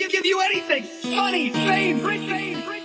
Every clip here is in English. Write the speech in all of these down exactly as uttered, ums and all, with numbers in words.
give, give you anything. Money, fame, rich, fame, rich,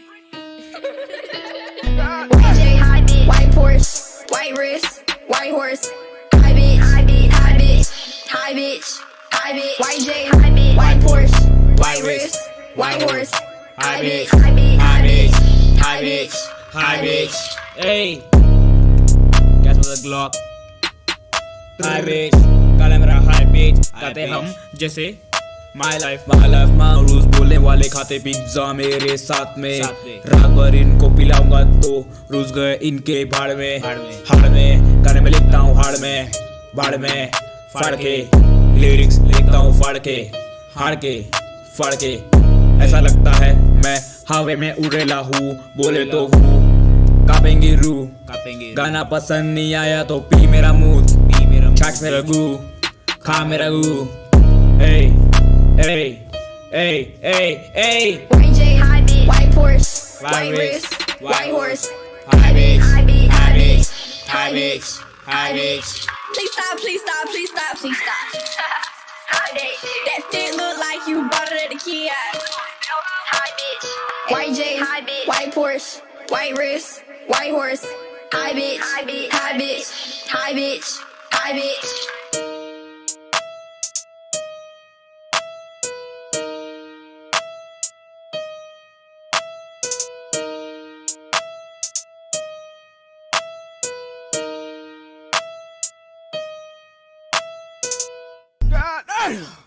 Y J, high bitch, white Porsche, white wrist, white horse, high bitch, high bitch, high bitch, high bitch, high bitch, Y J, high bitch, white Porsche, white wrist, white horse, high bitch, high bitch, high bitch, high bitch, high bitch. Hey, guess what's the Glock? High bitch, काला मेरा high bitch, कहते हम जैसे My life, my life, my rules बोलने वाले खाते pizza मेरे साथ में रात भर इनको पिलाऊंगा तो रूस गए इनके भाड़ में हाड़ में गाने में लिखता हूँ हाड़ में भाड़ में फाड़ के लिरिक्स लिखता हूँ फाड़ के हाड़ के फाड़ के ऐसा लगता है मैं हवे में उड़ेला हूँ बोले तो हूँ कापेंगे रू गाना पसंद नहीं आया तो पी मेरा मूड छाछ मेरा गू खा मेरा गू hey hey hey hey hey Y J, high bitch, white Porsche, white wrist, white horse, high bitch, high bitch, high high bitch, bitch, high bitch, high bitch. Please stop, please stop, please stop, please stop. That fit look like you bought it at the kiosk. High bitch, Y J, high bitch, white Porsche, white wrist, white horse, high bitch, high bitch, high bitch, high bitch, high bitch. God damn.